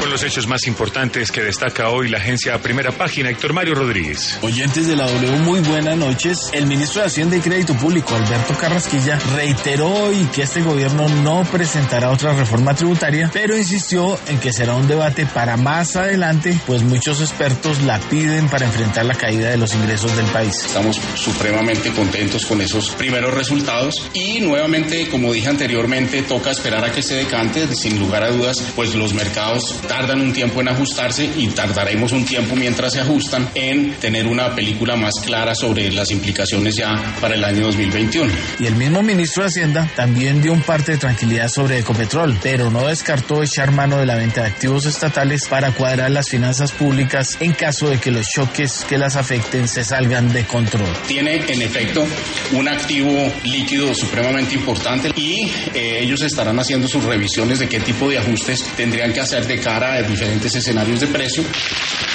son los hechos más importantes que destaca hoy la agencia Primera Página? Héctor Mario Rodríguez. Oyentes de la W, muy buenas noches. El ministro de Hacienda y Crédito Público, Alberto Carrasquilla, reiteró hoy que este gobierno no presentará otra reforma tributaria, pero insistió en que será un debate para más adelante, pues muchos expertos la piden para enfrentar la caída de los ingresos del país. Estamos supremamente contentos con esos primeros resultados y nuevamente, como dije anteriormente, toca esperar a que se decante. Sin lugar a dudas, pues los mercados tardan un tiempo en ajustarse y tardaremos un tiempo mientras se ajustan en tener una película más clara sobre las implicaciones ya para el año 2021. Y el mismo ministro de Hacienda también dio un parte de tranquilidad sobre Ecopetrol, pero no descartó echar mano de la venta de activos estatales para cuadrar las finanzas públicas en caso de que los choques que las afecten se salgan de control. Tiene en efecto un activo líquido supremamente importante y ellos estarán haciendo sus revisiones de qué tipo de ajustes tendrían que hacer de cara a diferentes escenarios de precio.